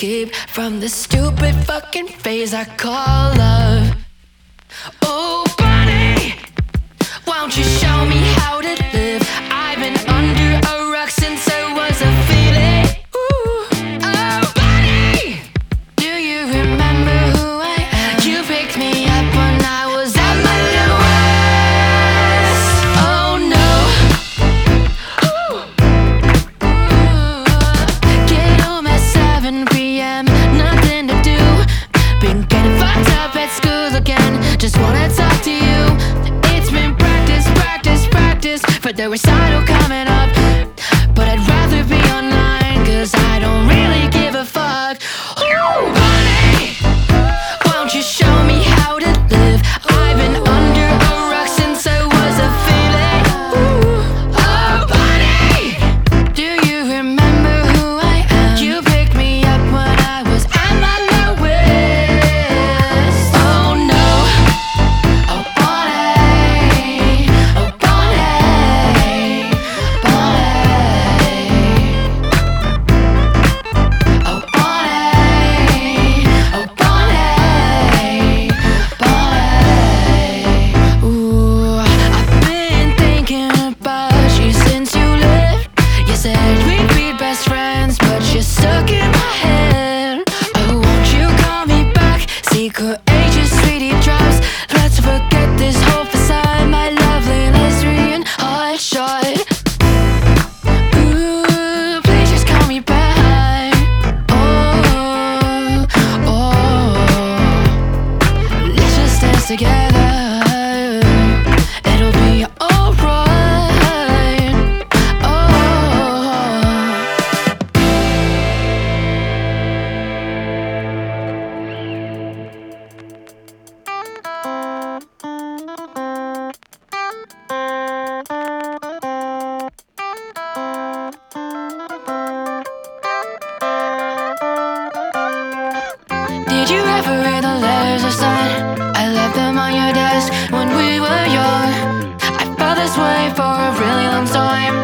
escape from the stupid fucking phase I call love. Oh, Bunny, won't you show me how to live? I've been under a rock since I was a feeling. Ooh, oh, Bunny, do you remember who I am? You picked me up when I was at my lowest. Oh no. Get home at 7 p.m. Nothing to do. Been getting fucked up at school again. Just wanna talk to you. It's been practice, practice, practice for the recital coming up. But I'd rather be online, cause I don't really give a fuck. Ooh, Bunny, won't you show me how to live? I've been under a rock since I was a feeling. Ooh, oh, Bunny, do you remember who I am? You picked me up when I was at my lowest. Oh no. Oh, Bunny. Oh, Bunny. Bunny. Oh, Bunny. Oh, Bunny. Bunny. Ooh, I've been thinking about you since you left. You said we'd be best friends, but you're stuck in my head. Oh, won't you call me back? Secret ages, sweetie drops. Let's forget this whole facade. My lovely lesbian hot shot. Ooh, please just call me back. Oh, oh, let's just dance together. It'll be alright. Oh. Did you ever read the letters I sent? I left them on your desk when we were young. I felt this way for a really long time.